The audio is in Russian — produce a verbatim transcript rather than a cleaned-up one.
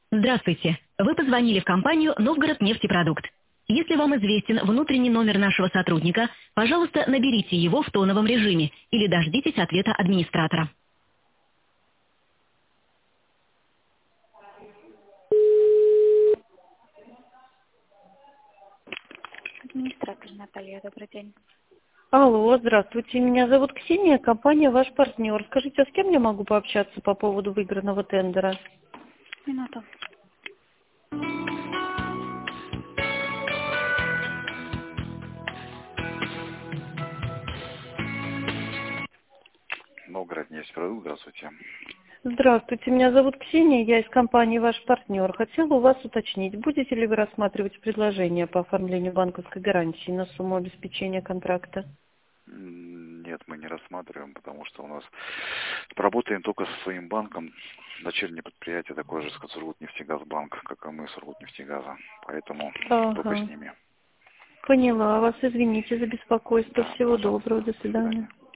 Здравствуйте. Вы позвонили в компанию «Новгород-нефтепродукт». Если вам известен внутренний номер нашего сотрудника, пожалуйста, наберите его в тоновом режиме или дождитесь ответа администратора. Администратор Наталья, добрый день. Алло, здравствуйте. Меня зовут Ксения, компания «Ваш партнер». Скажите, а с кем я могу пообщаться по поводу выигранного тендера? Минуту. Новгород-нефтепродукт, здравствуйте. Здравствуйте, меня зовут Ксения, я из компании «Ваш партнер». Хотела у вас уточнить, будете ли вы рассматривать предложение по оформлению банковской гарантии на сумму обеспечения контракта? М, Нет, мы не рассматриваем, потому что у нас работаем только со своим банком. Дочернее предприятие такое же, как Сургутнефтегазбанк, как и мы, Сургутнефтегаза. Поэтому только с Ага, ними. поняла вас, извините за беспокойство. Да, Всего пожалуйста. доброго, до До свидания. свидания.